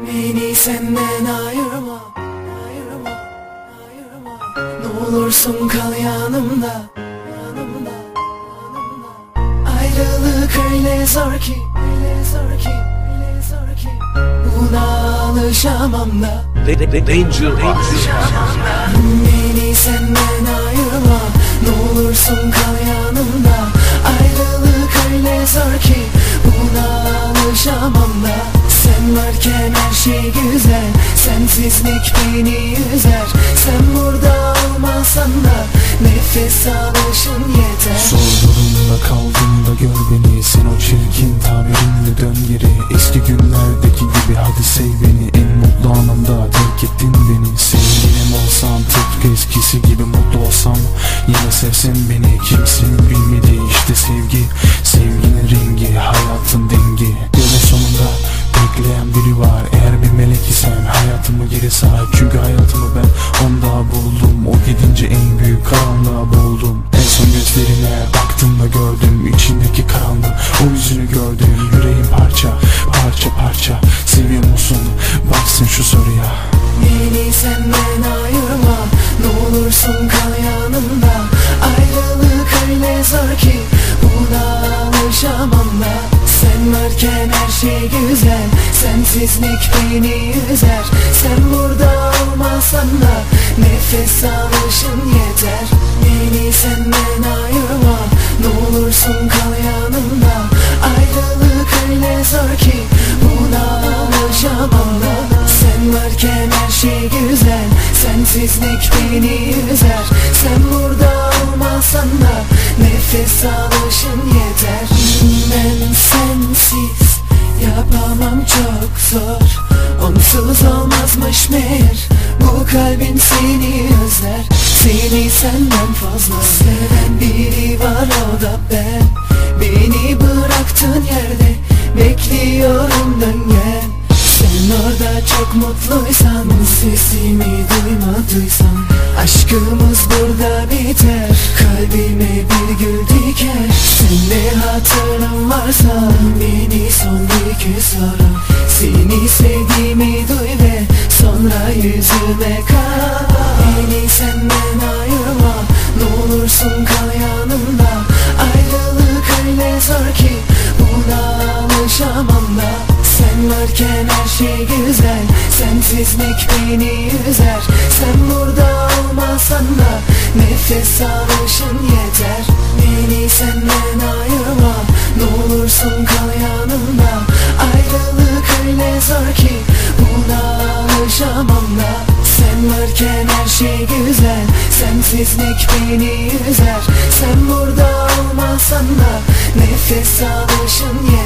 Beni senden ayırma, ayırma, ayırma. Ne olursun kal yanımda, yanımda, yanımda. Ayrılık öyle zor ki, öyle zor ki, öyle zor ki. Buna alışamam da. Danger. Beni senden ayırma, ne olursun kal yanımda. Ayrılık öyle zor ki, buna alışamam da. Sen varken her şey güzel, sensizlik beni üzer. Sen burada olmasan da nefes alışın yeter. Zor durumda kaldığımda gör beni, sen o çirkin tabirinle dön geri. Eski günlerdeki gibi hadi sev beni, en mutlu anımda terk ettin beni. Sevgilim olsam tıpkı eskisi gibi mutlu olsam, yine sevsen beni. Kimsenin bilmediği işte sevgi, sevginin rengi, hayatın dengi. Yolun sonunda bekleyen biri var, eğer bir melek isen hayatımı geri sar. Çünkü hayatımı ben onda buldum, o gidince en büyük karanlığa boğuldum. En son gözlerine baktığımda gördüm içindeki karanlığı, o yüzünü gördüm. Yüreğim parça parça parça, seviyor musun baksın şu soruya. Beni senden ayırma, ne olursun kal yanımda. Ayrılık öyle zor ki, buna alışamam da. Sen varken her şey güzel, sensizlik beni üzer. Sen burada olmasan da nefes alışın yeter. Beni senden ayırma, ne olursun kal yanımda. Ayrılık öyle zor ki, buna alışamam da. Sen varken her şey güzel, sensizlik beni üzer. Sen burada olmasan da nefes alışın yeter. Ben sensiz yapamam, çok zor. Onsuz olmazmış meğer, bu kalbin seni özler. Seni senden fazla seven biri var, o da ben. Beni bıraktığın yerde bekliyorum, dön gel. Sen orada çok mutluysan, sesimi duymadıysan, aşkımız burada biter, kalbime bir gül diker. Seninle hatırım varsa beni son bir kez ara. Seni sevdiğimi duy ve sonra yüzüme kal. Beni senden ayırma, ne olursun kal yanımda. Ayrılık öyle zor ki, buna alışamam da. Sen varken her şey güzel, sensizlik beni üzer. Sen burada olmasan da nefes alışın yeter. Beni senden ayırma, ne olursun kal yanımda. Ayrılık öyle zor ki, buna alışamam da. Sen varken her şey güzel, sensizlik beni üzer. Sen burada olmasan da nefes alışın yeter.